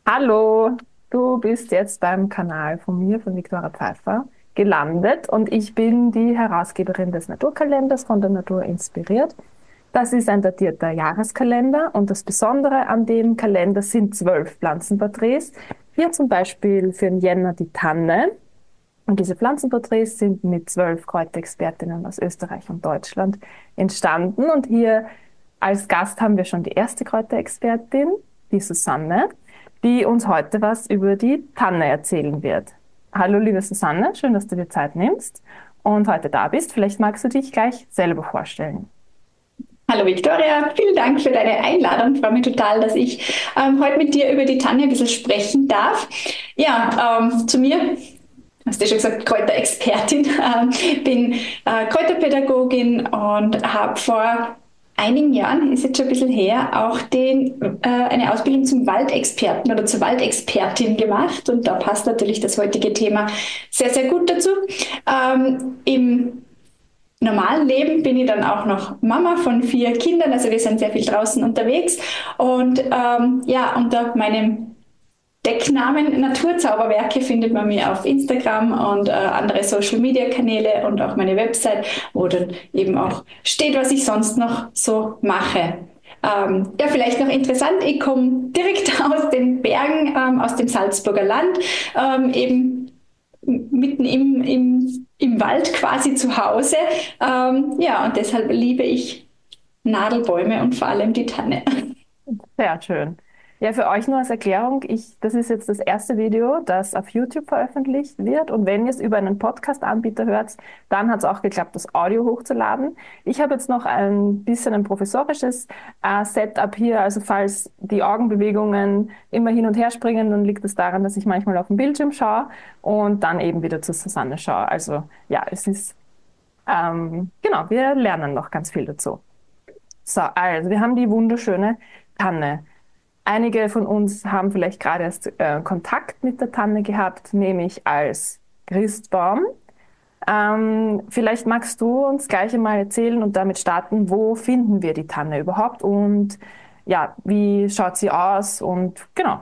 Hallo, du bist jetzt beim Kanal von mir, von Viktoria Pfeiffer, gelandet und ich bin die Herausgeberin des Naturkalenders von der Natur inspiriert. Das ist ein datierter Jahreskalender und das Besondere an dem Kalender sind 12 Pflanzenporträts. Hier zum Beispiel für den Jänner die Tanne. Und diese Pflanzenporträts sind mit 12 Kräuterexpertinnen aus Österreich und Deutschland entstanden. Und hier als Gast haben wir schon die erste Kräuterexpertin, die Susanne, die uns heute was über die Tanne erzählen wird. Hallo, liebe Susanne, schön, dass du dir Zeit nimmst und heute da bist. Vielleicht magst du dich gleich selber vorstellen. Hallo Victoria, vielen Dank für deine Einladung. Ich freue mich total, dass ich heute mit dir über die Tanne ein bisschen sprechen darf. Ja, zu mir, hast du schon gesagt, Kräuterexpertin, bin Kräuterpädagogin und habe vor einigen Jahren, ist jetzt schon ein bisschen her, auch eine Ausbildung zum Waldexperten oder zur Waldexpertin gemacht. Und da passt natürlich das heutige Thema sehr, sehr gut dazu. Im normalen Leben bin ich dann auch noch Mama von 4 Kindern, also wir sind sehr viel draußen unterwegs und ja, unter meinem Decknamen Naturzauberwerke findet man mich auf Instagram und andere Social Media Kanäle und auch meine Website, wo dann eben auch steht, was ich sonst noch so mache. Ja, vielleicht noch interessant, ich komme direkt aus den Bergen, aus dem Salzburger Land, eben mitten im Wald quasi zu Hause. Ja, und deshalb liebe ich Nadelbäume und vor allem die Tanne. Sehr schön. Ja, für euch nur als Erklärung, das ist jetzt das erste Video, das auf YouTube veröffentlicht wird. Und wenn ihr es über einen Podcast-Anbieter hört, dann hat es auch geklappt, das Audio hochzuladen. Ich habe jetzt noch ein bisschen ein professorisches Setup hier. Also falls die Augenbewegungen immer hin und her springen, dann liegt es daran, dass ich manchmal auf den Bildschirm schaue und dann eben wieder zu Susanne schaue. Also ja, genau, wir lernen noch ganz viel dazu. So, also wir haben die wunderschöne Tanne. Einige von uns haben vielleicht gerade erst Kontakt mit der Tanne gehabt, nämlich als Christbaum. Vielleicht magst du uns gleich einmal erzählen und damit starten, wo finden wir die Tanne überhaupt und ja, wie schaut sie aus und genau.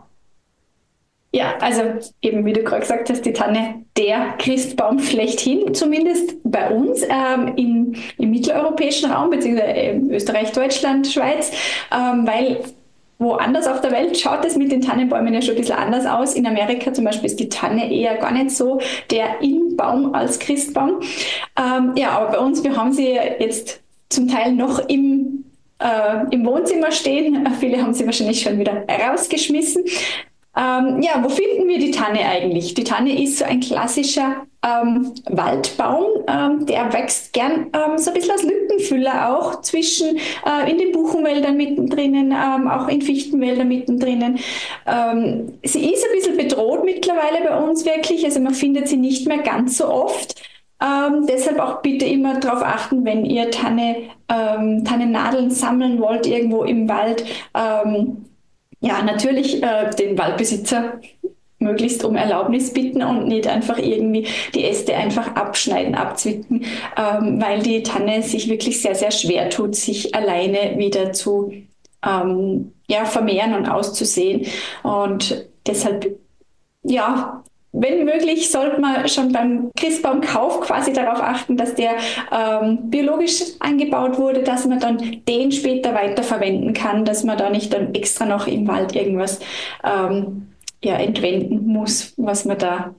Ja, also eben wie du gerade gesagt hast, die Tanne, der Christbaum schlechthin, zumindest bei uns im mitteleuropäischen Raum, beziehungsweise Österreich, Deutschland, Schweiz, weil woanders auf der Welt schaut es mit den Tannenbäumen ja schon ein bisschen anders aus. In Amerika zum Beispiel ist die Tanne eher gar nicht so der In-Baum als Christbaum. Ja, aber bei uns, wir haben sie jetzt zum Teil noch im Wohnzimmer stehen. Viele haben sie wahrscheinlich schon wieder rausgeschmissen. Ja, wo finden wir die Tanne eigentlich? Die Tanne ist so ein klassischer Waldbaum, der wächst gern so ein bisschen als Lückenfüller auch in den Buchenwäldern mittendrin, auch in Fichtenwäldern mittendrin. Sie ist ein bisschen bedroht mittlerweile bei uns wirklich, also man findet sie nicht mehr ganz so oft. Deshalb auch bitte immer darauf achten, wenn ihr Tannennadeln sammeln wollt irgendwo im Wald. Ja, natürlich den Waldbesitzer möglichst um Erlaubnis bitten und nicht einfach irgendwie die Äste einfach abschneiden, abzwicken, weil die Tanne sich wirklich sehr, sehr schwer tut, sich alleine wieder zu ja, vermehren und auszusehen. Und deshalb ja, wenn möglich, sollte man schon beim Christbaumkauf quasi darauf achten, dass der biologisch angebaut wurde, dass man dann den später weiterverwenden kann, dass man da nicht dann extra noch im Wald irgendwas ja, entwenden muss, was man da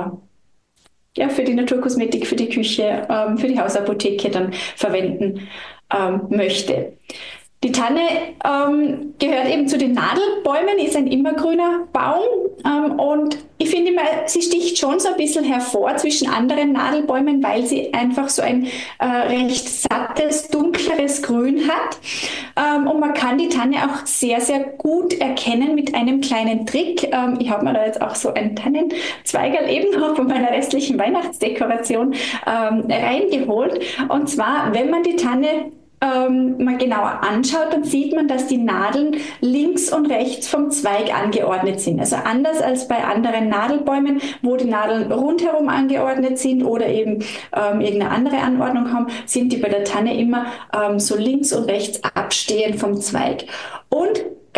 ja, für die Naturkosmetik, für die Küche, für die Hausapotheke dann verwenden möchte. Die Tanne gehört eben zu den Nadelbäumen, ist ein immergrüner Baum und ich finde immer, sie sticht schon so ein bisschen hervor zwischen anderen Nadelbäumen, weil sie einfach so ein recht sattes, dunkleres Grün hat. Und man kann die Tanne auch sehr, sehr gut erkennen mit einem kleinen Trick. Ich habe mir da jetzt auch so ein Tannenzweigerl eben noch von meiner restlichen Weihnachtsdekoration reingeholt. Und zwar, wenn man die Tanne mal genauer anschaut, dann sieht man, dass die Nadeln links und rechts vom Zweig angeordnet sind. Also anders als bei anderen Nadelbäumen, wo die Nadeln rundherum angeordnet sind oder eben irgendeine andere Anordnung haben, sind die bei der Tanne immer so links und rechts abstehend vom Zweig. Und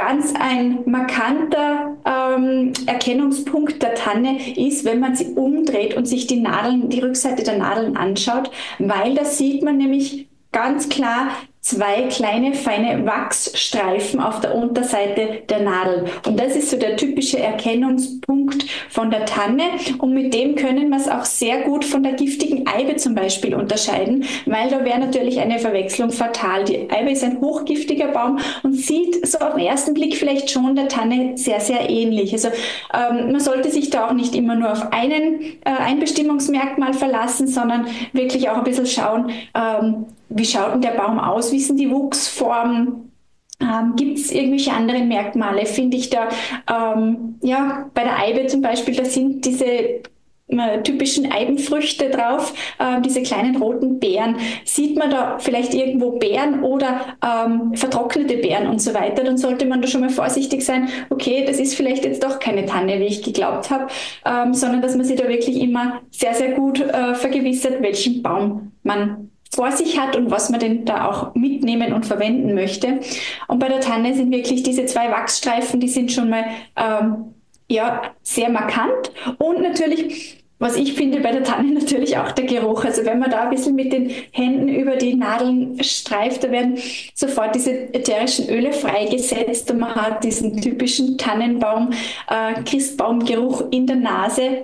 ganz ein markanter Erkennungspunkt der Tanne ist, wenn man sie umdreht und sich die Nadeln, die Rückseite der Nadeln anschaut, weil da sieht man nämlich ganz klar zwei kleine feine Wachsstreifen auf der Unterseite der Nadel. Und das ist so der typische Erkennungspunkt von der Tanne. Und mit dem können wir es auch sehr gut von der giftigen Eibe zum Beispiel unterscheiden, weil da wäre natürlich eine Verwechslung fatal. Die Eibe ist ein hochgiftiger Baum und sieht so auf den ersten Blick vielleicht schon der Tanne sehr, sehr ähnlich. Also man sollte sich da auch nicht immer nur auf ein Bestimmungsmerkmal verlassen, sondern wirklich auch ein bisschen schauen, wie schaut denn der Baum aus? Wie sind die Wuchsformen? Gibt es irgendwelche anderen Merkmale? Finde ich da, ja, bei der Eibe zum Beispiel, da sind diese typischen Eibenfrüchte drauf, diese kleinen roten Beeren. Sieht man da vielleicht irgendwo Beeren oder vertrocknete Beeren und so weiter, dann sollte man da schon mal vorsichtig sein, okay, das ist vielleicht jetzt doch keine Tanne, wie ich geglaubt habe, sondern dass man sich da wirklich immer sehr, sehr gut vergewissert, welchen Baum man vor sich hat und was man denn da auch mitnehmen und verwenden möchte. Und bei der Tanne sind wirklich diese zwei Wachsstreifen, die sind schon mal ja, sehr markant. Und natürlich, was ich finde bei der Tanne natürlich auch der Geruch. Also wenn man da ein bisschen mit den Händen über die Nadeln streift, da werden sofort diese ätherischen Öle freigesetzt und man hat diesen typischen Tannenbaum, Christbaumgeruch in der Nase,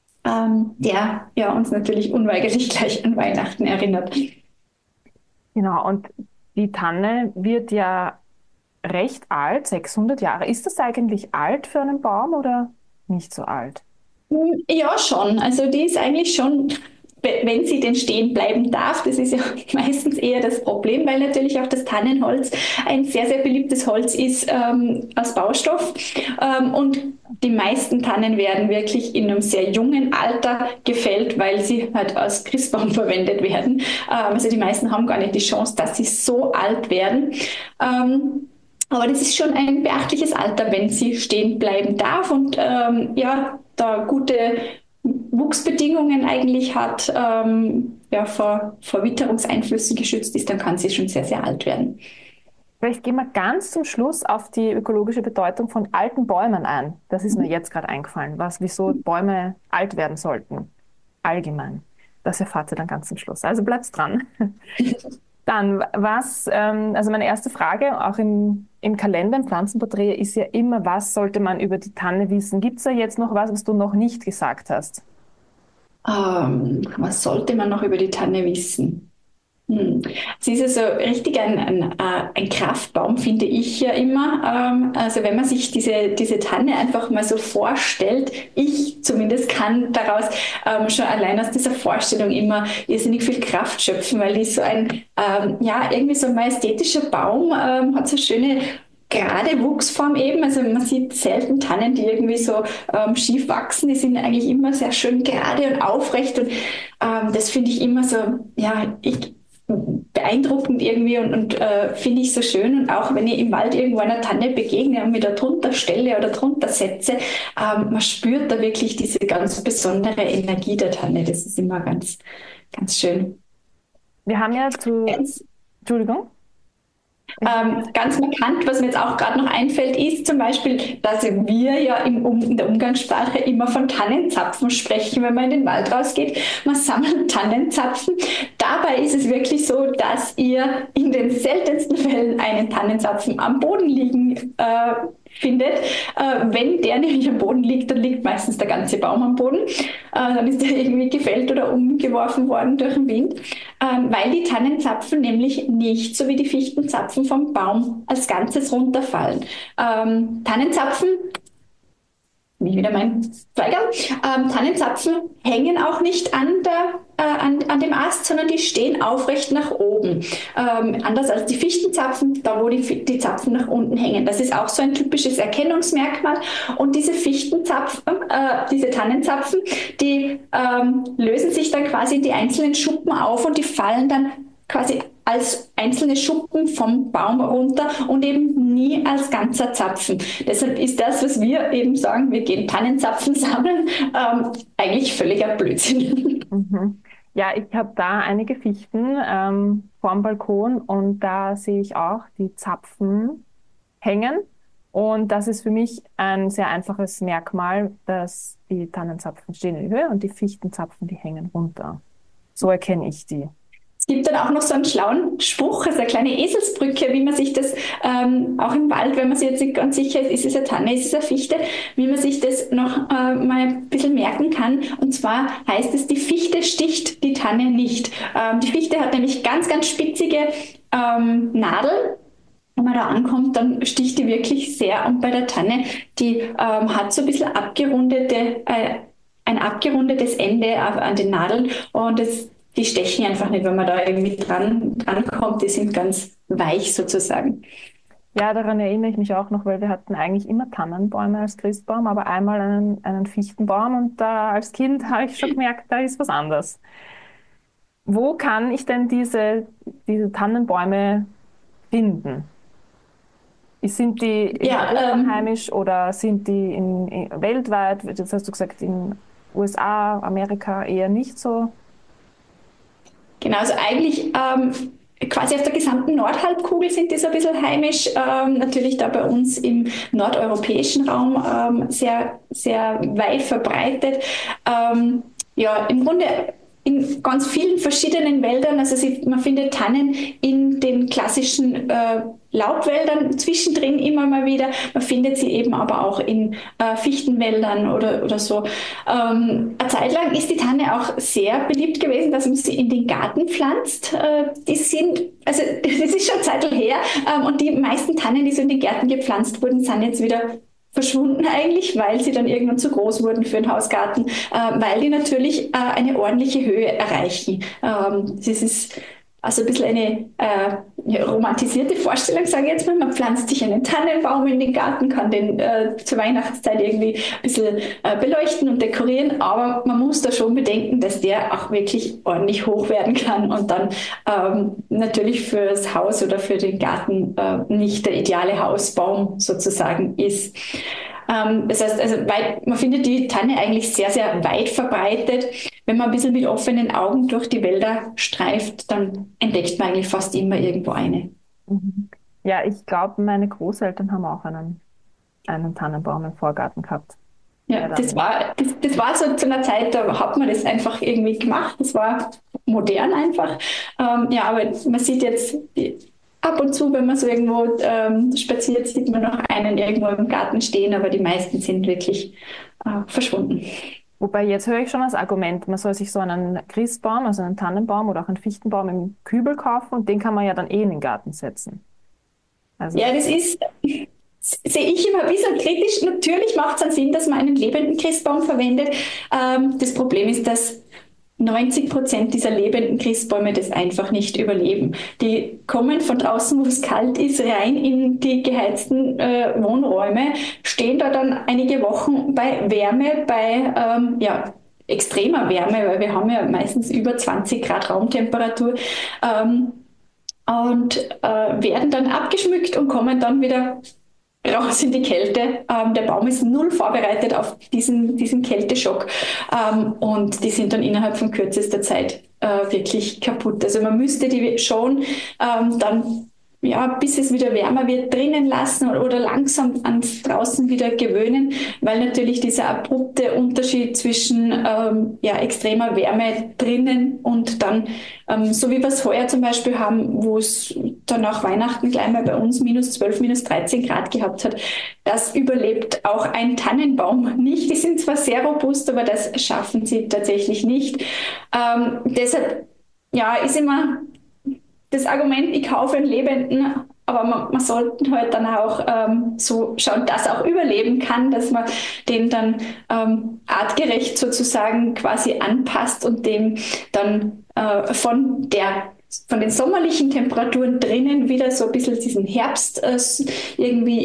der ja, uns natürlich unweigerlich gleich an Weihnachten erinnert. Genau, und die Tanne wird ja recht alt, 600 Jahre. Ist das eigentlich alt für einen Baum oder nicht so alt? Ja, schon. Also die ist eigentlich schon, wenn sie denn stehen bleiben darf, das ist ja meistens eher das Problem, weil natürlich auch das Tannenholz ein sehr, sehr beliebtes Holz ist als Baustoff. Und die meisten Tannen werden wirklich in einem sehr jungen Alter gefällt, weil sie halt als Christbaum verwendet werden. Also die meisten haben gar nicht die Chance, dass sie so alt werden. Aber das ist schon ein beachtliches Alter, wenn sie stehen bleiben darf und ja, da gute Wuchsbedingungen eigentlich hat, ja, vor Witterungseinflüssen geschützt ist, dann kann sie schon sehr, sehr alt werden. Vielleicht gehen wir ganz zum Schluss auf die ökologische Bedeutung von alten Bäumen ein. Das ist mir jetzt gerade eingefallen, wieso Bäume alt werden sollten. Allgemein. Das erfahrt ihr dann ganz zum Schluss. Also bleibt dran. Dann, also meine erste Frage, auch im Kalender, im Pflanzenporträt, ist ja immer, was sollte man über die Tanne wissen? Gibt es da jetzt noch was du noch nicht gesagt hast? Was sollte man noch über die Tanne wissen? Sie ist also richtig ein Kraftbaum, finde ich ja immer. Also wenn man sich diese Tanne einfach mal so vorstellt, ich zumindest kann daraus schon allein aus dieser Vorstellung immer irrsinnig viel Kraft schöpfen, weil die ist so ja, irgendwie so ein majestätischer Baum, hat so schöne gerade Wuchsform eben. Also man sieht selten Tannen, die irgendwie so schief wachsen. Die sind eigentlich immer sehr schön gerade und aufrecht und das finde ich immer so, ja, beeindruckend irgendwie und finde ich so schön. Und auch wenn ich im Wald irgendwo einer Tanne begegne und mich da drunter stelle oder drunter setze, man spürt da wirklich diese ganz besondere Energie der Tanne. Das ist immer ganz, ganz schön. Wir haben ja Ganz, Entschuldigung. ganz markant, was mir jetzt auch gerade noch einfällt, ist zum Beispiel, dass wir ja in der Umgangssprache immer von Tannenzapfen sprechen, wenn man in den Wald rausgeht. Man sammelt Tannenzapfen. Dabei ist es wirklich so, dass ihr in den seltensten Fällen einen Tannenzapfen am Boden liegen findet. Wenn der nämlich am Boden liegt, dann liegt meistens der ganze Baum am Boden. Dann ist der irgendwie gefällt oder umgeworfen worden durch den Wind, weil die Tannenzapfen nämlich nicht so wie die Fichtenzapfen vom Baum als Ganzes runterfallen. Tannenzapfen, wie wieder mein Zeiger, Tannenzapfen hängen auch nicht an dem Ast, sondern die stehen aufrecht nach oben. Anders als die Fichtenzapfen, da wo die Zapfen nach unten hängen. Das ist auch so ein typisches Erkennungsmerkmal. Und diese Fichtenzapfen, diese Tannenzapfen, die lösen sich dann quasi in die einzelnen Schuppen auf und die fallen dann quasi als einzelne Schuppen vom Baum runter und eben nie als ganzer Zapfen. Deshalb ist das, was wir eben sagen, wir gehen Tannenzapfen sammeln, eigentlich völliger Blödsinn. Mhm. Ja, ich habe da einige Fichten vorm Balkon und da sehe ich auch die Zapfen hängen. Und das ist für mich ein sehr einfaches Merkmal, dass die Tannenzapfen stehen in die Höhe und die Fichtenzapfen, die hängen runter. So erkenne ich die. Es gibt dann auch noch so einen schlauen Spruch, also eine kleine Eselsbrücke, wie man sich das auch im Wald, wenn man sich jetzt nicht ganz sicher ist, ist es eine Tanne, ist es eine Fichte, wie man sich das noch mal ein bisschen merken kann. Und zwar heißt es, die Fichte sticht die Tanne nicht. Die Fichte hat nämlich ganz, ganz spitzige Nadeln. Wenn man da ankommt, dann sticht die wirklich sehr. Und bei der Tanne, die hat so ein bisschen ein abgerundetes Ende an den Nadeln. Und die stechen einfach nicht, wenn man da irgendwie dran kommt. Die sind ganz weich sozusagen. Ja, daran erinnere ich mich auch noch, weil wir hatten eigentlich immer Tannenbäume als Christbaum, aber einmal einen Fichtenbaum und da als Kind habe ich schon gemerkt, da ist was anderes. Wo kann ich denn diese Tannenbäume finden? Sind die in Ja, Europa heimisch oder sind die weltweit? Das hast du gesagt, in USA, Amerika eher nicht so. genau, also eigentlich quasi auf der gesamten Nordhalbkugel sind die so ein bisschen heimisch. Natürlich da bei uns im nordeuropäischen Raum sehr, sehr weit verbreitet. Ja, im Grunde in ganz vielen verschiedenen Wäldern. Also man findet Tannen in den klassischen Laubwäldern zwischendrin immer mal wieder. Man findet sie eben aber auch in Fichtenwäldern oder so. Eine Zeit lang ist die Tanne auch sehr beliebt gewesen, dass man sie in den Garten pflanzt. Also das ist schon eine Zeit her. Und die meisten Tannen, die so in den Gärten gepflanzt wurden, sind jetzt wieder verschwunden eigentlich, weil sie dann irgendwann zu groß wurden für den Hausgarten, weil die natürlich eine ordentliche Höhe erreichen. Das ist also ein bisschen eine ja, romantisierte Vorstellung, sage ich jetzt mal. Man pflanzt sich einen Tannenbaum in den Garten, kann den zur Weihnachtszeit irgendwie ein bisschen beleuchten und dekorieren, aber man muss da schon bedenken, dass der auch wirklich ordentlich hoch werden kann und dann natürlich fürs Haus oder für den Garten nicht der ideale Hausbaum sozusagen ist. Das heißt, also man findet die Tanne eigentlich sehr, sehr weit verbreitet. Wenn man ein bisschen mit offenen Augen durch die Wälder streift, dann entdeckt man eigentlich fast immer irgendwo eine. Mhm. Ja, ich glaube, meine Großeltern haben auch einen Tannenbaum im Vorgarten gehabt. Ja, Der dann, das war so zu einer Zeit, da hat man das einfach irgendwie gemacht. Das war modern einfach. Ja, aber man sieht jetzt ab und zu, wenn man so irgendwo spaziert, sieht man noch einen irgendwo im Garten stehen, aber die meisten sind wirklich verschwunden. wobei jetzt höre ich schon das Argument, man soll sich so einen Christbaum, also einen Tannenbaum oder auch einen Fichtenbaum im Kübel kaufen und den kann man ja dann eh in den Garten setzen. Also, Ja, sehe ich immer ein bisschen kritisch. Natürlich macht es einen Sinn, dass man einen lebenden Christbaum verwendet. Das Problem ist, dass 90% dieser lebenden Christbäume das einfach nicht überleben. Die kommen von draußen, wo es kalt ist, rein in die geheizten Wohnräume, stehen da dann einige Wochen bei Wärme, bei ja, extremer Wärme, weil wir haben ja meistens über 20 Grad Raumtemperatur. Ähm, und werden dann abgeschmückt und kommen dann wieder raus in die Kälte. Der Baum ist null vorbereitet auf diesen Kälteschock und die sind dann innerhalb von kürzester Zeit wirklich kaputt. Also man müsste die schon dann ja, bis es wieder wärmer wird, drinnen lassen oder langsam ans draußen wieder gewöhnen, weil natürlich dieser abrupte Unterschied zwischen ja, extremer Wärme drinnen und dann, so wie wir es heuer zum Beispiel haben, wo es dann nach Weihnachten gleich mal bei uns -12, -13 Grad gehabt hat, das überlebt auch ein Tannenbaum nicht. Die sind zwar sehr robust, aber das schaffen sie tatsächlich nicht. Deshalb ja, ist immer das Argument, ich kaufe einen Lebenden, aber man sollte halt dann auch so schauen, dass er auch überleben kann, dass man den dann artgerecht sozusagen quasi anpasst und dem dann von den sommerlichen Temperaturen drinnen wieder so ein bisschen diesen Herbst irgendwie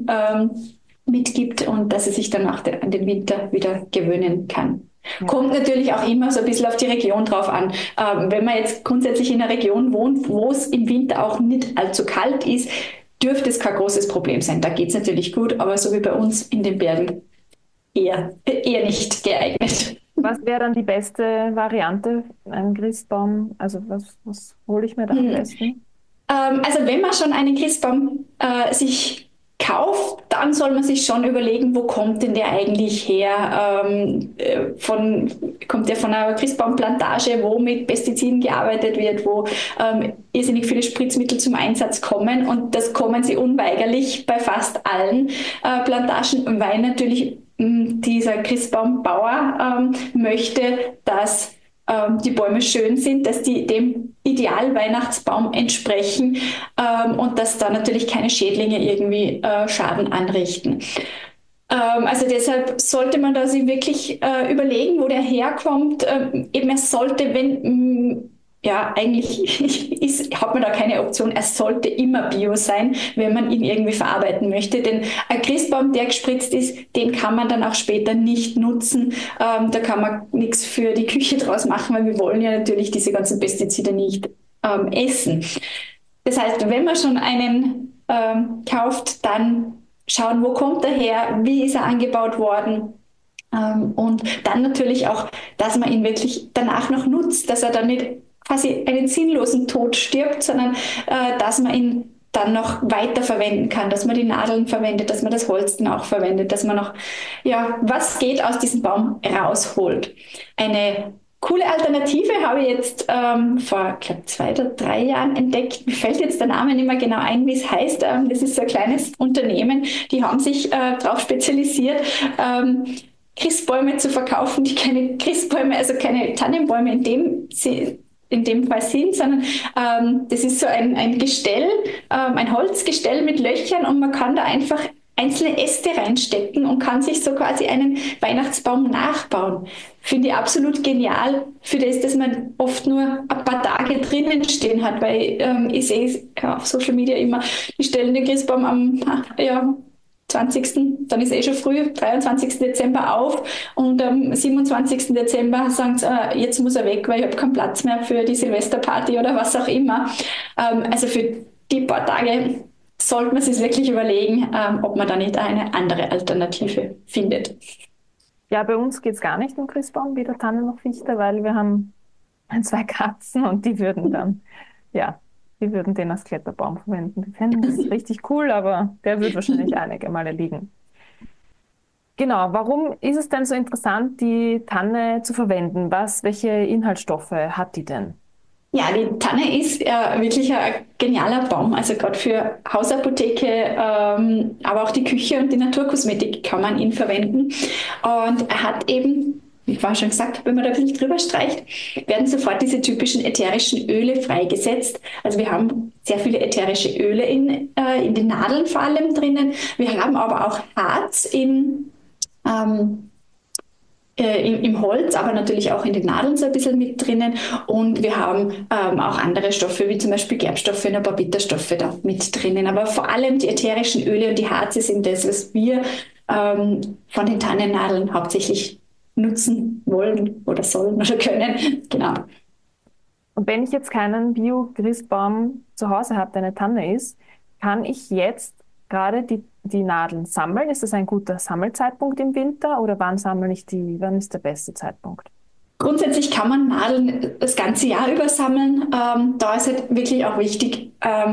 mitgibt und dass er sich dann an den Winter wieder gewöhnen kann. ja. Kommt natürlich auch immer so ein bisschen auf die Region drauf an. Wenn man jetzt grundsätzlich in einer Region wohnt, wo es im Winter auch nicht allzu kalt ist, dürfte es kein großes Problem sein. Da geht es natürlich gut, aber so wie bei uns in den Bergen eher nicht geeignet. Was wäre dann die beste Variante, ein Christbaum? Also was hole ich mir da am Hm. besten? Also wenn man schon einen Christbaum sich kauft, dann soll man sich schon überlegen, wo kommt denn der eigentlich her? Kommt der von einer Christbaumplantage, wo mit Pestiziden gearbeitet wird, wo irrsinnig viele Spritzmittel zum Einsatz kommen? Und das kommen sie unweigerlich bei fast allen Plantagen, weil natürlich dieser Christbaumbauer möchte, dass die Bäume schön sind, dass die dem Ideal-Weihnachtsbaum entsprechen und dass da natürlich keine Schädlinge irgendwie Schaden anrichten. Also deshalb sollte man da sich wirklich überlegen, wo der herkommt. Eben er sollte, ja, eigentlich hat man da keine Option. Er sollte immer Bio sein, wenn man ihn irgendwie verarbeiten möchte. Denn ein Christbaum, der gespritzt ist, den kann man dann auch später nicht nutzen. Da kann man nichts für die Küche draus machen, weil wir wollen ja natürlich diese ganzen Pestizide nicht essen. Das heißt, wenn man schon einen kauft, dann schauen, wo kommt er her, wie ist er angebaut worden. Und dann natürlich auch, dass man ihn wirklich danach noch nutzt, dass er dann nicht quasi einen sinnlosen Tod stirbt, sondern dass man ihn dann noch weiter verwenden kann, dass man die Nadeln verwendet, dass man das Holz dann auch verwendet, dass man noch, ja, was geht aus diesem Baum rausholt. Eine coole Alternative habe ich jetzt vor, glaube 2 oder 3 Jahren entdeckt. Mir fällt jetzt der Name nicht mehr genau ein, wie es heißt. Das ist so ein kleines Unternehmen, die haben sich darauf spezialisiert, Christbäume zu verkaufen, die keine Christbäume, also keine Tannenbäume in dem Fall sind, sondern das ist so ein Gestell, ein Holzgestell mit Löchern und man kann da einfach einzelne Äste reinstecken und kann sich so quasi einen Weihnachtsbaum nachbauen. Finde ich absolut genial für das, dass man oft nur ein paar Tage drinnen stehen hat, weil ich sehe ja, auf Social Media immer, die stellen den Christbaum am 20. Dann ist schon früh, 23. Dezember auf und am 27. Dezember sagen sie, jetzt muss er weg, weil ich habe keinen Platz mehr für die Silvesterparty oder was auch immer. Also für die paar Tage sollte man sich wirklich überlegen, ob man da nicht eine andere Alternative findet. Ja, bei uns geht es gar nicht um Christbaum, weder Tanne noch Fichte, weil wir haben 2 Katzen und die würden dann, ja, die würden den als Kletterbaum verwenden. Die fänden das richtig cool, aber der wird wahrscheinlich einige Male liegen. Genau, warum ist es denn so interessant, die Tanne zu verwenden? Welche Inhaltsstoffe hat die denn? Ja, die Tanne ist wirklich ein genialer Baum. Also gerade für Hausapotheke, aber auch die Küche und die Naturkosmetik kann man ihn verwenden. Und er hat eben, wie vorhin schon gesagt, wenn man da ein bisschen drüber streicht, werden sofort diese typischen ätherischen Öle freigesetzt. Also wir haben sehr viele ätherische Öle in den Nadeln vor allem drinnen. Wir haben aber auch Harz ähm, im Holz, aber natürlich auch in den Nadeln so ein bisschen mit drinnen. Und wir haben auch andere Stoffe, wie zum Beispiel Gerbstoffe und ein paar Bitterstoffe da mit drinnen. Aber vor allem die ätherischen Öle und die Harze sind das, was wir von den Tannennadeln hauptsächlich nutzen wollen oder sollen oder können. Genau. Und wenn ich jetzt keinen Bio-Christbaum zu Hause habe, der eine Tanne ist, kann ich jetzt gerade die Nadeln sammeln? Ist das ein guter Sammelzeitpunkt im Winter oder wann ist der beste Zeitpunkt? Grundsätzlich kann man Nadeln das ganze Jahr über sammeln. Da ist halt wirklich auch wichtig,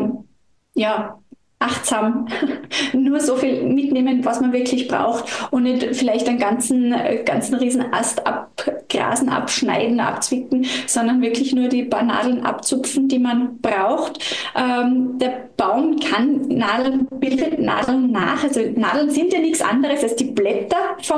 ja, achtsam nur so viel mitnehmen, was man wirklich braucht und nicht vielleicht einen ganzen riesen Ast abgrasen, abschneiden, abzwicken, sondern wirklich nur die paar Nadeln abzupfen, die man braucht. Der Baum bildet Nadeln nach. Also Nadeln sind ja nichts anderes als die Blätter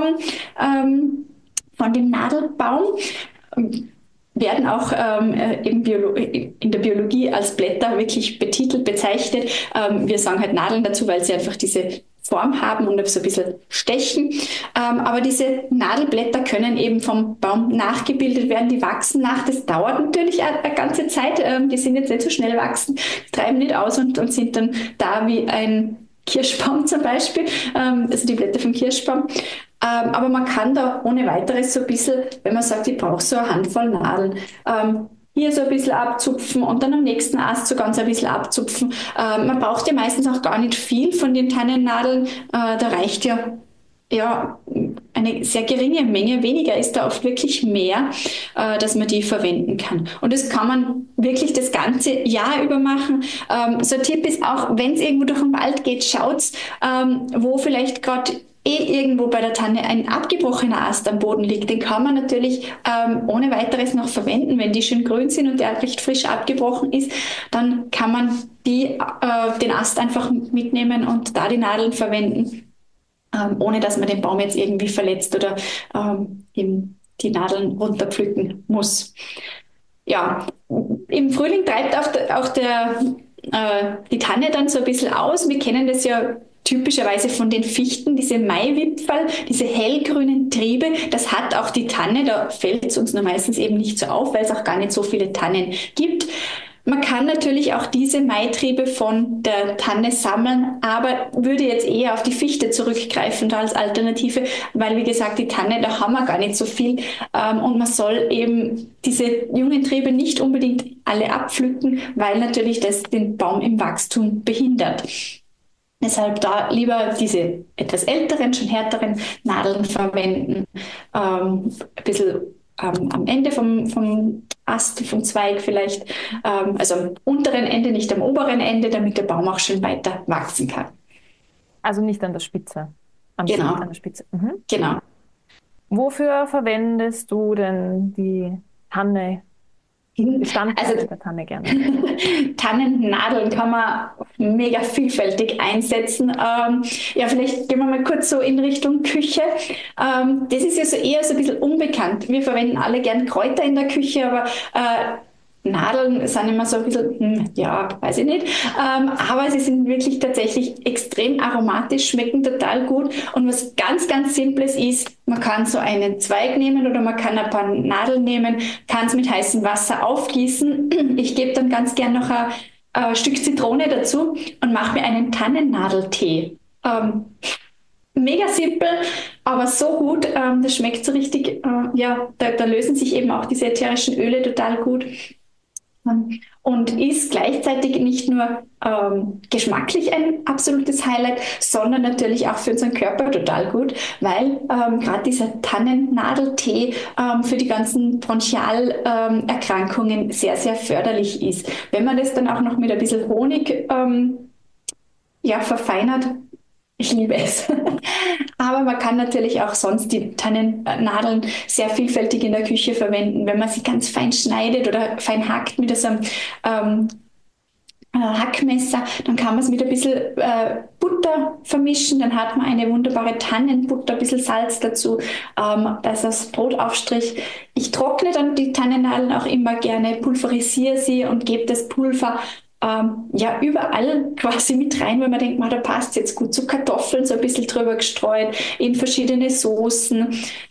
von dem Nadelbaum. Werden auch in der Biologie als Blätter wirklich betitelt, bezeichnet. Wir sagen halt Nadeln dazu, weil sie einfach diese Form haben und so ein bisschen stechen. Aber diese Nadelblätter können eben vom Baum nachgebildet werden, die wachsen nach. Das dauert natürlich eine ganze Zeit. Die sind jetzt nicht so schnell wachsen, treiben nicht aus und sind dann da wie ein Kirschbaum zum Beispiel, also die Blätter vom Kirschbaum. Aber man kann da ohne weiteres so ein bisschen, wenn man sagt, ich brauche so eine Handvoll Nadeln, hier so ein bisschen abzupfen und dann am nächsten Ast so ganz ein bisschen abzupfen. Man braucht ja meistens auch gar nicht viel von den Tannennadeln. Da reicht ja eine sehr geringe Menge, weniger ist da oft wirklich mehr, dass man die verwenden kann. Und das kann man wirklich das ganze Jahr über machen. So ein Tipp ist auch, wenn es irgendwo durch den Wald geht, schaut, wo vielleicht gerade irgendwo bei der Tanne ein abgebrochener Ast am Boden liegt. Den kann man natürlich ohne weiteres noch verwenden. Wenn die schön grün sind und der recht frisch abgebrochen ist, dann kann man den Ast einfach mitnehmen und da die Nadeln verwenden, ohne dass man den Baum jetzt irgendwie verletzt oder eben die Nadeln runterpflücken muss. Ja, im Frühling treibt auch die Tanne dann so ein bisschen aus. Wir kennen das ja typischerweise von den Fichten, diese Maiwipfel, diese hellgrünen Triebe. Das hat auch die Tanne, da fällt es uns nur meistens eben nicht so auf, weil es auch gar nicht so viele Tannen gibt. Man kann natürlich auch diese Maitriebe von der Tanne sammeln, aber würde jetzt eher auf die Fichte zurückgreifen da als Alternative, weil wie gesagt, die Tanne, da haben wir gar nicht so viel und man soll eben diese jungen Triebe nicht unbedingt alle abpflücken, weil natürlich das den Baum im Wachstum behindert. Deshalb da lieber diese etwas älteren, schon härteren Nadeln verwenden, ein bisschen am Ende vom Ast, vom Zweig vielleicht, also am unteren Ende, nicht am oberen Ende, damit der Baum auch schön weiter wachsen kann. Also nicht an der Spitze. Genau, An der Spitze. Mhm. genau. Wofür verwendest du denn die Tanne, Bestandteile Also der Tanne gerne? Tannennadeln kann man mega vielfältig einsetzen. Ja, vielleicht gehen wir mal kurz so in Richtung Küche. Das ist ja so eher so ein bisschen unbekannt. Wir verwenden alle gern Kräuter in der Küche, aber Nadeln sind immer so ein bisschen, ja, weiß ich nicht. Aber sie sind wirklich tatsächlich extrem aromatisch, schmecken total gut. Und was ganz, ganz Simples ist, man kann so einen Zweig nehmen oder man kann ein paar Nadeln nehmen, kann es mit heißem Wasser aufgießen. Ich gebe dann ganz gern noch ein Stück Zitrone dazu und mache mir einen Tannennadeltee. Mega simpel, aber so gut. Das schmeckt so richtig. Ja, da lösen sich eben auch diese ätherischen Öle total gut. Und ist gleichzeitig nicht nur geschmacklich ein absolutes Highlight, sondern natürlich auch für unseren Körper total gut, weil gerade dieser Tannennadeltee für die ganzen Bronchialerkrankungen sehr, sehr förderlich ist. Wenn man das dann auch noch mit ein bisschen Honig ja, verfeinert, ich liebe es. Aber man kann natürlich auch sonst die Tannennadeln sehr vielfältig in der Küche verwenden. Wenn man sie ganz fein schneidet oder fein hackt mit so einem Hackmesser, dann kann man es mit ein bisschen Butter vermischen. Dann hat man eine wunderbare Tannenbutter, ein bisschen Salz dazu. Das ist das Brotaufstrich. Ich trockne dann die Tannennadeln auch immer gerne, pulverisiere sie und gebe das Pulver ja, überall quasi mit rein, wenn man denkt, da passt jetzt gut zu Kartoffeln, so ein bisschen drüber gestreut, in verschiedene Soßen.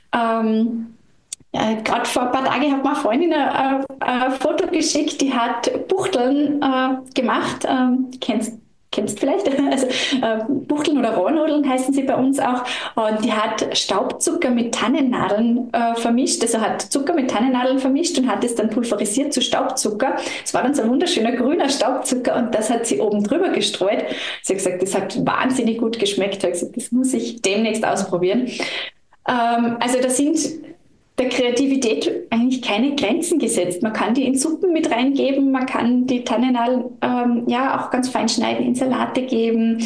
Gerade vor ein paar Tagen hat mir eine Freundin ein Foto geschickt, die hat Buchteln gemacht. Kennst vielleicht? Also Buchteln oder Rohrnudeln heißen sie bei uns auch. Und die hat Staubzucker mit Tannennadeln vermischt. Also hat Zucker mit Tannennadeln vermischt und hat es dann pulverisiert zu Staubzucker. Es war dann so ein wunderschöner grüner Staubzucker und das hat sie oben drüber gestreut. Sie hat gesagt, das hat wahnsinnig gut geschmeckt. Ich habe gesagt, das muss ich demnächst ausprobieren. Also da sind der Kreativität eigentlich keine Grenzen gesetzt. Man kann die in Suppen mit reingeben, man kann die Tannennadeln ja auch ganz fein schneiden, in Salate geben.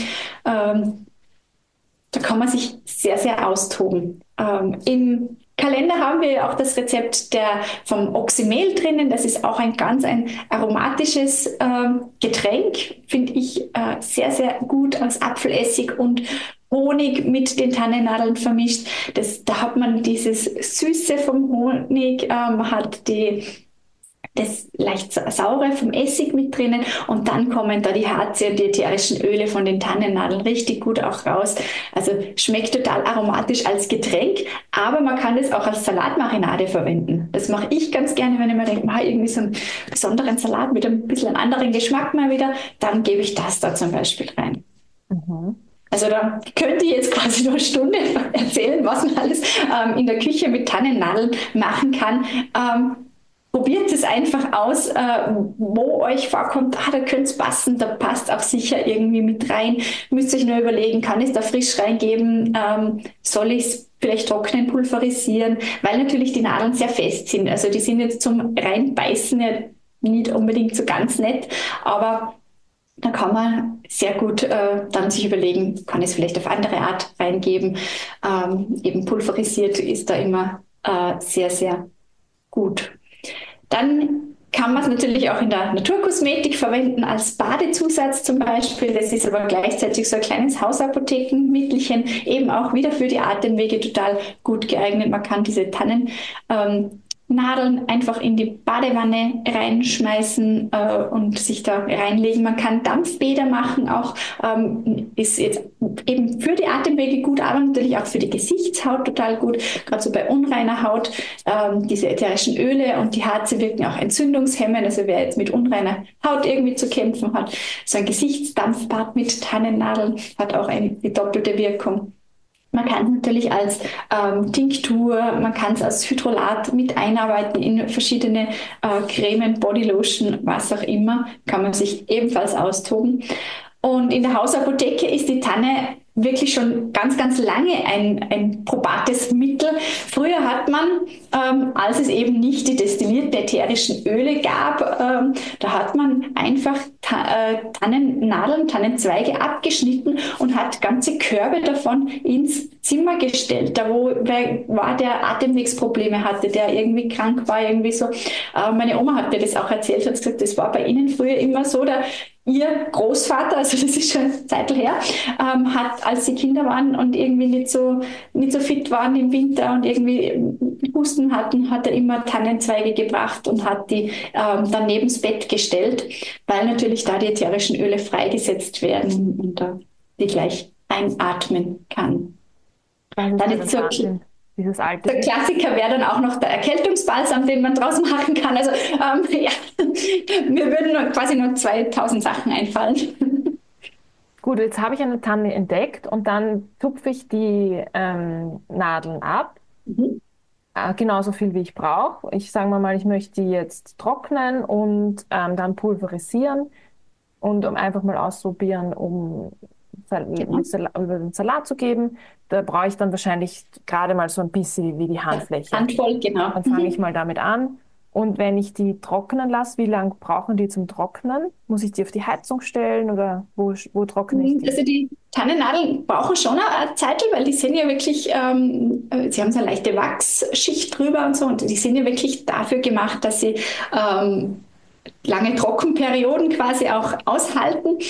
Da kann man sich sehr, sehr austoben. Im Kalender haben wir auch das Rezept vom Oxymehl drinnen. Das ist auch ein aromatisches Getränk, finde ich sehr, sehr gut als Apfelessig und Honig mit den Tannennadeln vermischt. Da hat man dieses Süße vom Honig, man hat das leicht saure vom Essig mit drinnen und dann kommen da die Harze und die ätherischen Öle von den Tannennadeln richtig gut auch raus. Also schmeckt total aromatisch als Getränk, aber man kann das auch als Salatmarinade verwenden. Das mache ich ganz gerne, wenn ich mir denke, irgendwie so einen besonderen Salat mit ein bisschen einem anderen Geschmack mal wieder, dann gebe ich das da zum Beispiel rein. Mhm. Also da könnte ich jetzt quasi nur eine Stunde erzählen, was man alles in der Küche mit Tannennadeln machen kann. probiert es einfach aus, wo euch vorkommt, da könnte es passen, da passt auch sicher irgendwie mit rein. Müsst euch nur überlegen, kann ich da frisch reingeben? Soll ich es vielleicht trocknen, pulverisieren? Weil natürlich die Nadeln sehr fest sind. Also die sind jetzt zum Reinbeißen ja nicht unbedingt so ganz nett, aber da kann man sehr gut dann sich überlegen, kann ich es vielleicht auf andere Art reingeben. Eben pulverisiert ist da immer sehr, sehr gut. Dann kann man es natürlich auch in der Naturkosmetik verwenden, als Badezusatz zum Beispiel. Das ist aber gleichzeitig so ein kleines Hausapothekenmittelchen, eben auch wieder für die Atemwege total gut geeignet. Man kann diese Nadeln einfach in die Badewanne reinschmeißen und sich da reinlegen. Man kann Dampfbäder machen, auch ist jetzt eben für die Atemwege gut, aber natürlich auch für die Gesichtshaut total gut, gerade so bei unreiner Haut. Diese ätherischen Öle und die Harze wirken auch entzündungshemmend. Also wer jetzt mit unreiner Haut irgendwie zu kämpfen hat, so ein Gesichtsdampfbad mit Tannennadeln hat auch die doppelte Wirkung. Man kann es natürlich als Tinktur, man kann es als Hydrolat mit einarbeiten in verschiedene Cremen, Bodylotion, was auch immer, kann man sich ebenfalls austoben. Und in der Hausapotheke ist die Tanne wirklich schon ganz, ganz lange ein probates Mittel. Früher hat man, als es eben nicht die destillierten ätherischen Öle gab, da hat man einfach Tannennadeln, Tannenzweige abgeschnitten und hat ganze Körbe davon ins Zimmer gestellt, da wo wer war, der Atemwegsprobleme hatte, der irgendwie krank war, irgendwie so. Meine Oma hat mir das auch erzählt, hat gesagt, das war bei ihnen früher immer so, da ihr Großvater, also das ist schon eine Zeit her, hat, als sie Kinder waren und irgendwie nicht so fit waren im Winter und irgendwie Husten hatten, hat er immer Tannenzweige gebracht und hat die dann neben das Bett gestellt, weil natürlich da die ätherischen Öle freigesetzt werden und die gleich einatmen kann. Das ist Dann ja ist der so Wahnsinn, dieses alte der Wissen. Klassiker wäre dann auch noch der Erkältungsbalsam, den man draus machen kann. Also ja, mir würden quasi nur 2000 Sachen einfallen. Gut, jetzt habe ich eine Tanne entdeckt und dann tupfe ich die Nadeln ab, Mhm. genauso viel wie ich brauche. Ich sage mal, ich möchte die jetzt trocknen und dann pulverisieren und um einfach mal ausprobieren, um Genau. über den Salat zu geben. Da brauche ich dann wahrscheinlich gerade mal so ein bisschen wie die Handfläche. Handvoll, genau. Dann fange ich Mhm. mal damit an. Und wenn ich die trocknen lasse, wie lange brauchen die zum Trocknen? Muss ich die auf die Heizung stellen oder wo trockne ich die? Also die Tannennadeln brauchen schon eine Zeit, weil die sind ja wirklich, sie haben so eine leichte Wachsschicht drüber und so, und die sind ja wirklich dafür gemacht, dass sie lange Trockenperioden quasi auch aushalten.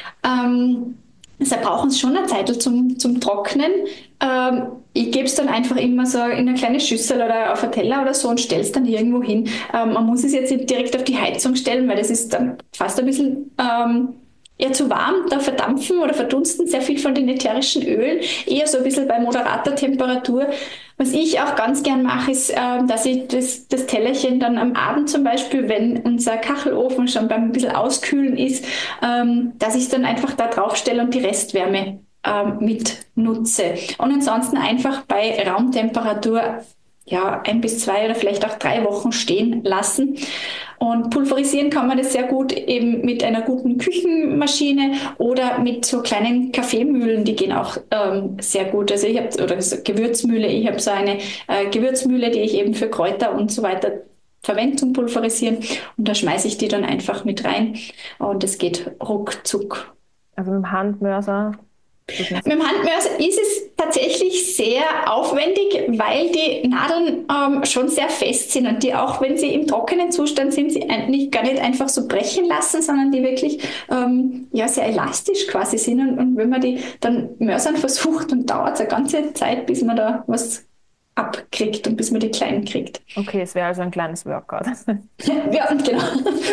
Deshalb brauchen sie schon eine Zeit zum Trocknen. Ich gebe es dann einfach immer so in eine kleine Schüssel oder auf einen Teller oder so und stelle es dann irgendwo hin. Man muss es jetzt nicht direkt auf die Heizung stellen, weil das ist dann fast ein bisschen eher zu warm. Da verdampfen oder verdunsten sehr viel von den ätherischen Ölen. Eher so ein bisschen bei moderater Temperatur. Was ich auch ganz gern mache, ist, dass ich das Tellerchen dann am Abend zum Beispiel, wenn unser Kachelofen schon beim ein bisschen auskühlen ist, dass ich es dann einfach da drauf stelle und die Restwärme mit nutze. Und ansonsten einfach bei Raumtemperatur ja, 1 bis 2 oder vielleicht auch 3 Wochen stehen lassen. Und pulverisieren kann man das sehr gut eben mit einer guten Küchenmaschine oder mit so kleinen Kaffeemühlen, die gehen auch sehr gut. Also ich habe, oder so Gewürzmühle, ich habe so eine Gewürzmühle, die ich eben für Kräuter und so weiter verwende zum Pulverisieren. Und da schmeiße ich die dann einfach mit rein und es geht ruckzuck. Also mit dem Handmörser. Das ist Mit dem Handmörser ist es tatsächlich sehr aufwendig, weil die Nadeln schon sehr fest sind und die auch, wenn sie im trockenen Zustand sind, sie gar nicht einfach so brechen lassen, sondern die wirklich ja, sehr elastisch quasi sind. Und wenn man die dann mörsern versucht, dann dauert es eine ganze Zeit, bis man da was abkriegt und bis man die klein kriegt. okay, es wäre also ein kleines Workout. Ja, und genau.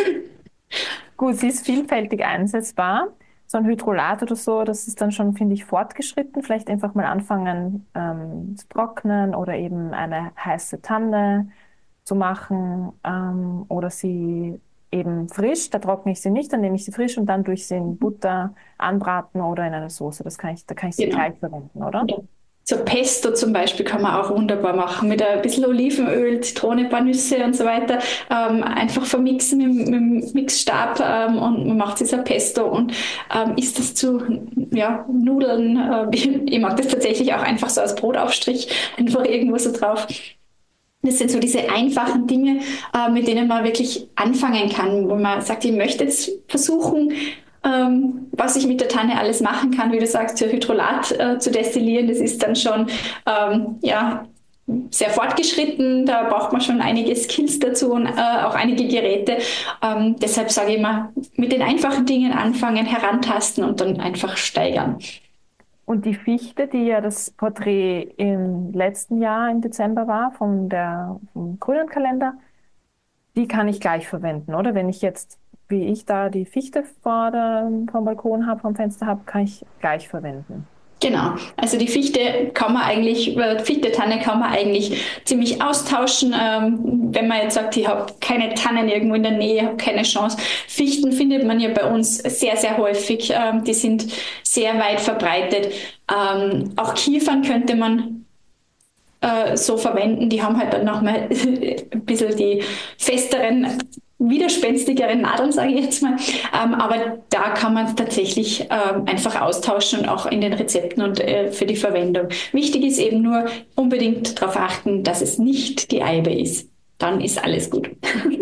Gut, sie ist vielfältig einsetzbar. So ein Hydrolat oder so, das ist dann schon, finde ich, fortgeschritten. Vielleicht einfach mal anfangen zu trocknen oder eben eine heiße Tanne zu machen oder sie eben frisch. Da trockne ich sie nicht, dann nehme ich sie frisch und dann durch sie in Butter anbraten oder in eine Soße. Da kann ich sie Genau. gleich verwenden, oder? Ja. So Pesto zum Beispiel kann man auch wunderbar machen mit ein bisschen Olivenöl, Zitrone, ein paar Nüsse und so weiter. Einfach vermixen mit dem Mixstab und man macht dieser Pesto und isst das zu ja, Nudeln. Ich mag das tatsächlich auch einfach so als Brotaufstrich, einfach irgendwo so drauf. Das sind so diese einfachen Dinge, mit denen man wirklich anfangen kann, wo man sagt, ich möchte jetzt versuchen, was ich mit der Tanne alles machen kann, wie du sagst, Hydrolat zu destillieren. Das ist dann schon ja, sehr fortgeschritten. Da braucht man schon einige Skills dazu und auch einige Geräte. Deshalb sage ich immer, mit den einfachen Dingen anfangen, herantasten und dann einfach steigern. Und die Fichte, die ja das Porträt im letzten Jahr im Dezember war, vom grünen Kalender, die kann ich gleich verwenden, oder? Wenn ich jetzt, wie ich da die Fichte vom Balkon habe, vom Fenster habe, kann ich gleich verwenden. Genau, also die Fichte kann man eigentlich, Fichte-Tanne kann man eigentlich ziemlich austauschen. Wenn man jetzt sagt, ich habe keine Tannen irgendwo in der Nähe, habe keine Chance. Fichten findet man ja bei uns sehr, sehr häufig. Die sind sehr weit verbreitet. Auch Kiefern könnte man so verwenden. Die haben halt dann nochmal ein bisschen die festeren, widerspenstigeren Nadeln, sage ich jetzt mal. Aber da kann man tatsächlich einfach austauschen und auch in den Rezepten und für die Verwendung. Wichtig ist eben nur unbedingt darauf achten, dass es nicht die Eibe ist. Dann ist alles gut.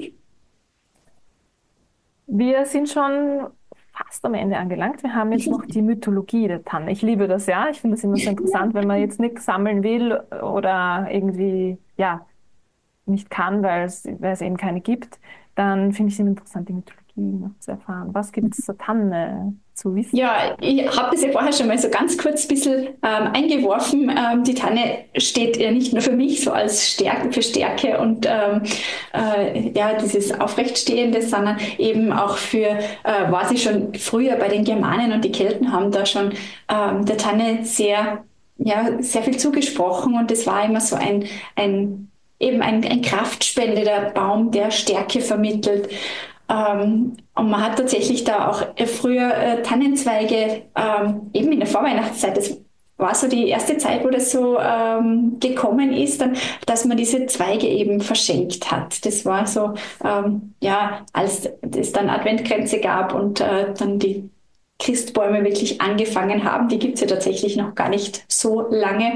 Wir sind schon fast am Ende angelangt. Wir haben jetzt noch die Mythologie der Tanne. Ich liebe das, ja. Ich finde das immer so interessant, wenn man jetzt nichts sammeln will oder irgendwie, ja, nicht kann, weil es eben keine gibt, dann finde ich es immer interessant, die Mythologie noch zu erfahren. Was gibt es zur Tanne zu wissen? Ja, ich habe das ja vorher schon mal so ganz kurz ein bisschen eingeworfen. Die Tanne steht ja nicht nur für mich so als Stärke, für Stärke und ja, dieses Aufrechtstehende, sondern eben auch für, war sie schon früher bei den Germanen und die Kelten haben da schon der Tanne sehr, ja, sehr viel zugesprochen und es war immer so eben ein kraftspendender Baum, der Stärke vermittelt. Und man hat tatsächlich da auch früher Tannenzweige, eben in der Vorweihnachtszeit, das war so die erste Zeit, wo das so gekommen ist, dann, dass man diese Zweige eben verschenkt hat. Das war so, ja, als es dann Adventkränze gab und dann die Christbäume wirklich angefangen haben. Die gibt es ja tatsächlich noch gar nicht so lange.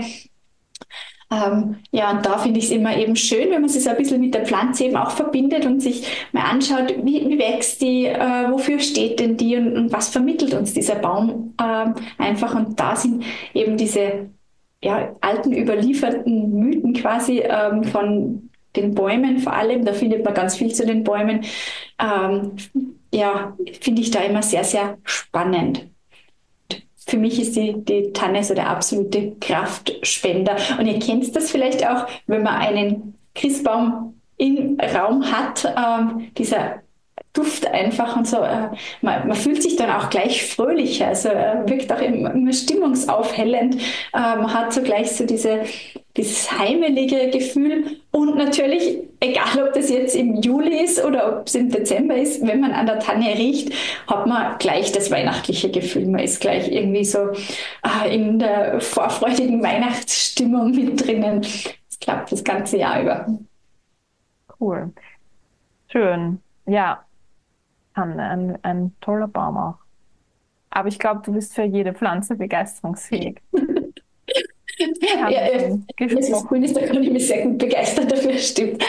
Ja, und da finde ich es immer eben schön, wenn man sich so ein bisschen mit der Pflanze eben auch verbindet und sich mal anschaut, wie wächst die, wofür steht denn die und was vermittelt uns dieser Baum einfach. Und da sind eben diese ja, alten überlieferten Mythen quasi von den Bäumen vor allem, da findet man ganz viel zu den Bäumen. Ähm, ja, finde ich da immer sehr, sehr spannend. Für mich ist die Tanne so der absolute Kraftspender. Und ihr kennt das vielleicht auch, wenn man einen Christbaum im Raum hat, dieser Duft einfach und so. Man fühlt sich dann auch gleich fröhlicher, also wirkt auch immer stimmungsaufhellend. Man hat so gleich so dieses heimelige Gefühl und natürlich, egal ob das jetzt im Juli ist oder ob es im Dezember ist, wenn man an der Tanne riecht, hat man gleich das weihnachtliche Gefühl. Man ist gleich irgendwie so in der vorfreudigen Weihnachtsstimmung mit drinnen. Das klappt das ganze Jahr über. Cool. Schön. Ja, Tanne, ein toller Baum auch. Aber ich glaube, du bist für jede Pflanze begeisterungsfähig. Ja, Jesus Gesprochen. Grün ist, da kann ich mich sehr gut begeistern dafür, stimmt.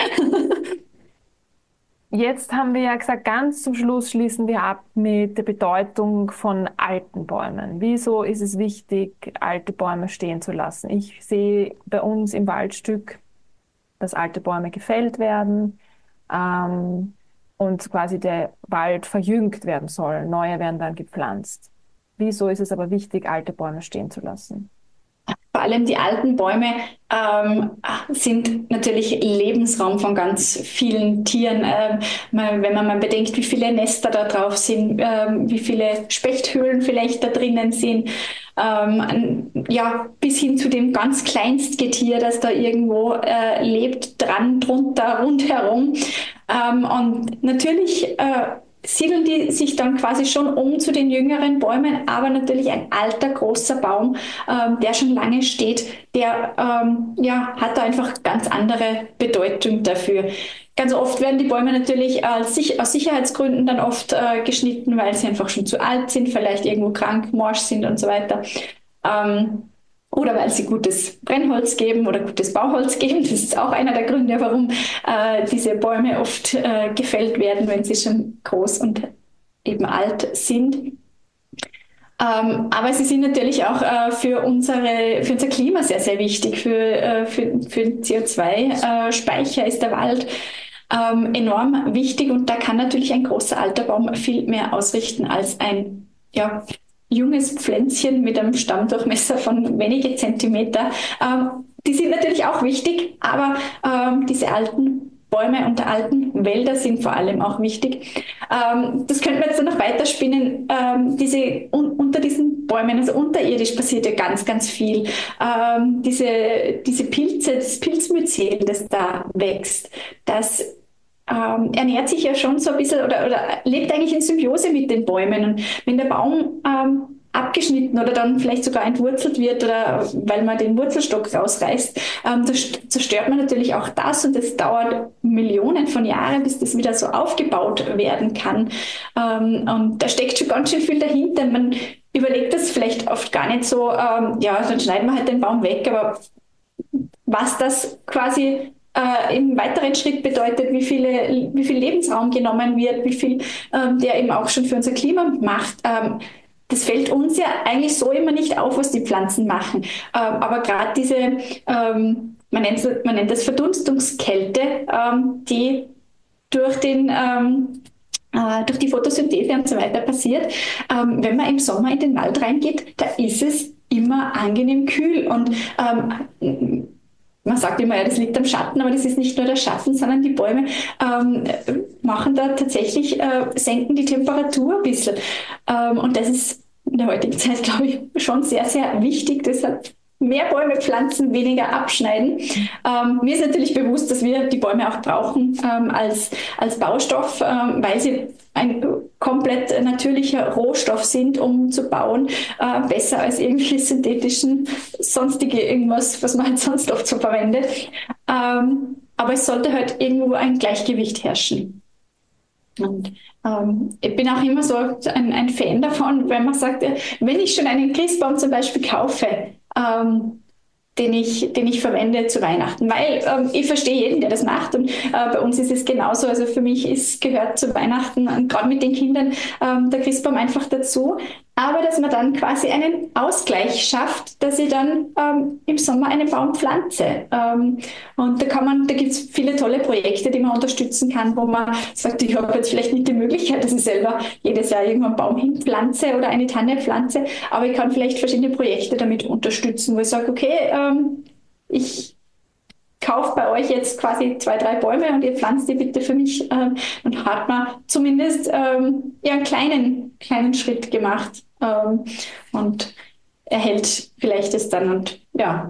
Jetzt haben wir ja gesagt, ganz zum Schluss schließen wir ab mit der Bedeutung von alten Bäumen. Wieso ist es wichtig, alte Bäume stehen zu lassen? Ich sehe bei uns im Waldstück, dass alte Bäume gefällt werden, und quasi der Wald verjüngt werden soll. Neue werden dann gepflanzt. Wieso ist es aber wichtig, alte Bäume stehen zu lassen? Vor allem die alten Bäume sind natürlich Lebensraum von ganz vielen Tieren. Wenn man mal bedenkt, wie viele Nester da drauf sind, wie viele Spechthöhlen vielleicht da drinnen sind, ja, bis hin zu dem ganz Kleinstgetier, das da irgendwo lebt, dran, drunter, rundherum. Und natürlich siedeln die sich dann quasi schon um zu den jüngeren Bäumen, aber natürlich ein alter, großer Baum, der schon lange steht, der ja, hat da einfach ganz andere Bedeutung dafür. Ganz oft werden die Bäume natürlich aus Sicherheitsgründen dann oft geschnitten, weil sie einfach schon zu alt sind, vielleicht irgendwo krank, morsch sind und so weiter. Ähm, oder weil sie gutes Brennholz geben oder gutes Bauholz geben. Das ist auch einer der Gründe, warum diese Bäume oft gefällt werden, wenn sie schon groß und eben alt sind. Aber sie sind natürlich auch für unser Klima sehr, sehr wichtig. Für den CO2-Speicher ist der Wald enorm wichtig und da kann natürlich ein großer alter Baum viel mehr ausrichten als ein ja, junges Pflänzchen mit einem Stammdurchmesser von wenige Zentimeter. Die sind natürlich auch wichtig, aber diese alten Bäume und alten Wälder sind vor allem auch wichtig. Das könnte man jetzt dann noch weiterspinnen. Unter diesen Bäumen, also unterirdisch passiert ja ganz, ganz viel. Diese Pilze, das Pilzmyzel, das da wächst, das ernährt sich ja schon so ein bisschen oder lebt eigentlich in Symbiose mit den Bäumen. Und wenn der Baum abgeschnitten oder dann vielleicht sogar entwurzelt wird oder weil man den Wurzelstock rausreißt, zerstört man natürlich auch das und es dauert Millionen von Jahren, bis das wieder so aufgebaut werden kann. Und da steckt schon ganz schön viel dahinter. Man überlegt das vielleicht oft gar nicht so, ja, dann schneiden wir halt den Baum weg, aber was das quasi im weiteren Schritt bedeutet, wie viel Lebensraum genommen wird, wie viel der eben auch schon für unser Klima macht. Das fällt uns ja eigentlich so immer nicht auf, was die Pflanzen machen. Aber gerade diese, man nennt das Verdunstungskälte, die durch durch die Photosynthese und so weiter passiert. Wenn man im Sommer in den Wald reingeht, da ist es immer angenehm kühl und man sagt immer, ja, das liegt am Schatten, aber das ist nicht nur der Schatten, sondern die Bäume machen da tatsächlich, senken die Temperatur ein bisschen. Und das ist in der heutigen Zeit, glaube ich, schon sehr, sehr wichtig. Deshalb mehr Bäume pflanzen, weniger abschneiden. Mir ist natürlich bewusst, dass wir die Bäume auch brauchen als Baustoff, weil sie ein komplett natürlicher Rohstoff sind, um zu bauen, besser als irgendwelche synthetischen, sonstige irgendwas, was man halt sonst oft so verwendet. Aber es sollte halt irgendwo ein Gleichgewicht herrschen. Und ich bin auch immer so ein Fan davon, wenn man sagt, wenn ich schon einen Christbaum zum Beispiel kaufe, den ich verwende zu Weihnachten, weil ich verstehe jeden, der das macht und bei uns ist es genauso. Also für mich gehört zu Weihnachten, gerade mit den Kindern, der Christbaum einfach dazu. Aber dass man dann quasi einen Ausgleich schafft, dass ich dann im Sommer einen Baum pflanze. Und da gibt es viele tolle Projekte, die man unterstützen kann, wo man sagt, ich habe jetzt vielleicht nicht die Möglichkeit, dass ich selber jedes Jahr irgendwann einen Baum hinpflanze oder eine Tanne pflanze, aber ich kann vielleicht verschiedene Projekte damit unterstützen, wo ich sage, okay, ich kaufe bei euch jetzt quasi 2, 3 Bäume und ihr pflanzt die bitte für mich. Und hat man zumindest ja, einen kleinen Schritt gemacht und erhält vielleicht es dann und ja.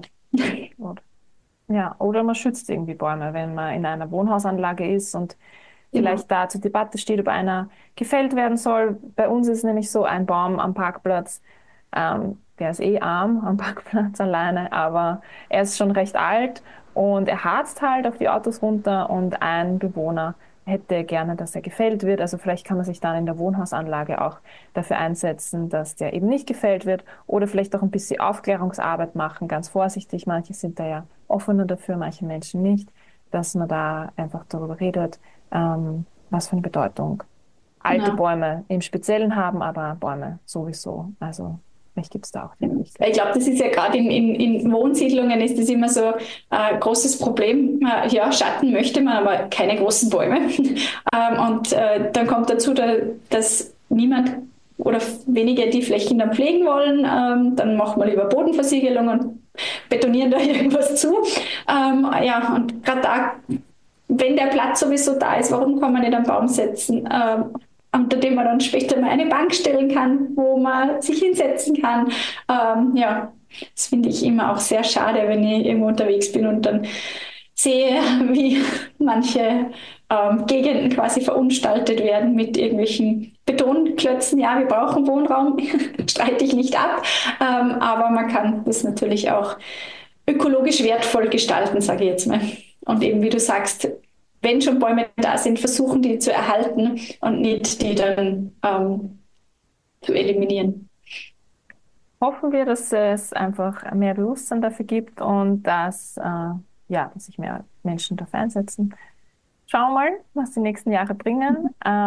Ja, oder man schützt irgendwie Bäume, wenn man in einer Wohnhausanlage ist und vielleicht da zur Debatte steht, ob einer gefällt werden soll. Bei uns ist nämlich so ein Baum am Parkplatz, der ist arm am Parkplatz alleine, aber er ist schon recht alt und er harzt halt auf die Autos runter und ein Bewohner hätte gerne, dass er gefällt wird. Also vielleicht kann man sich dann in der Wohnhausanlage auch dafür einsetzen, dass der eben nicht gefällt wird oder vielleicht auch ein bisschen Aufklärungsarbeit machen, ganz vorsichtig. Manche sind da ja offener dafür, manche Menschen nicht, dass man da einfach darüber redet, was für eine Bedeutung alte Bäume im Speziellen haben, aber Bäume sowieso. Also vielleicht gibt es da auch die Möglichkeit. Ich glaube, das ist ja gerade in Wohnsiedlungen ist das immer so ein großes Problem. Ja, Schatten möchte man, aber keine großen Bäume. Und dann kommt dazu, dass niemand oder wenige die Flächen dann pflegen wollen. Dann macht man lieber Bodenversiegelung und betonieren da irgendwas zu. Ja, und gerade da, wenn der Platz sowieso da ist, warum kann man nicht einen Baum setzen? Unter dem man dann später mal eine Bank stellen kann, wo man sich hinsetzen kann. Ja, das finde ich immer auch sehr schade, wenn ich irgendwo unterwegs bin und dann sehe, wie manche Gegenden quasi verunstaltet werden mit irgendwelchen Betonklötzen. Ja, wir brauchen Wohnraum, streite ich nicht ab, aber man kann das natürlich auch ökologisch wertvoll gestalten, sage ich jetzt mal. Und eben, wie du sagst, wenn schon Bäume da sind, versuchen die zu erhalten und nicht die dann zu eliminieren. Hoffen wir, dass es einfach mehr Bewusstsein dafür gibt und dass sich mehr Menschen dafür einsetzen. Schauen wir mal, was die nächsten Jahre bringen.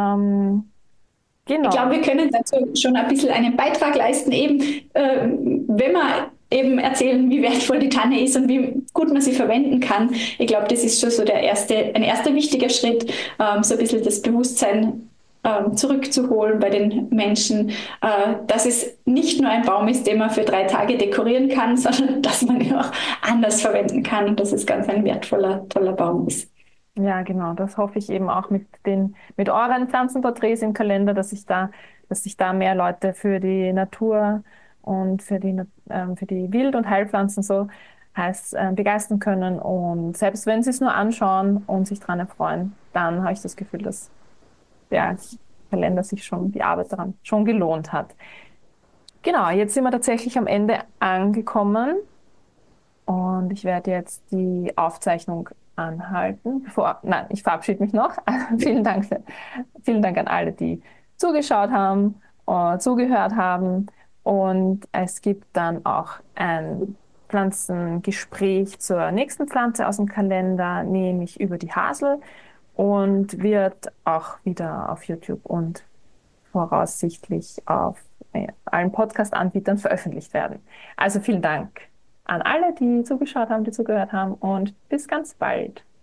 Ich glaube, Genau. wir können dazu schon ein bisschen einen Beitrag leisten, eben wenn wir eben erzählen, wie wertvoll die Tanne ist und wie gut man sie verwenden kann. Ich glaube, das ist schon so ein erster wichtiger Schritt, so ein bisschen das Bewusstsein zurückzuholen bei den Menschen, dass es nicht nur ein Baum ist, den man für 3 Tage dekorieren kann, sondern dass man ihn auch anders verwenden kann und dass es ganz ein wertvoller, toller Baum ist. Ja, genau. Das hoffe ich eben auch mit euren Pflanzenporträts im Kalender, dass sich da mehr Leute für die Natur und für die Wild- und Heilpflanzen begeistern können. Und selbst wenn sie es nur anschauen und sich daran erfreuen, dann habe ich das Gefühl, dass der Kalender sich schon, die Arbeit daran schon gelohnt hat. Genau, jetzt sind wir tatsächlich am Ende angekommen. Und ich werde jetzt die Aufzeichnung anhalten. Nein, ich verabschiede mich noch. Vielen Dank an alle, die zugeschaut haben, zugehört haben. Und es gibt dann auch ein Pflanzengespräch zur nächsten Pflanze aus dem Kalender, nämlich über die Hasel und wird auch wieder auf YouTube und voraussichtlich auf allen Podcast-Anbietern veröffentlicht werden. Also vielen Dank an alle, die zugeschaut haben, die zugehört haben und bis ganz bald.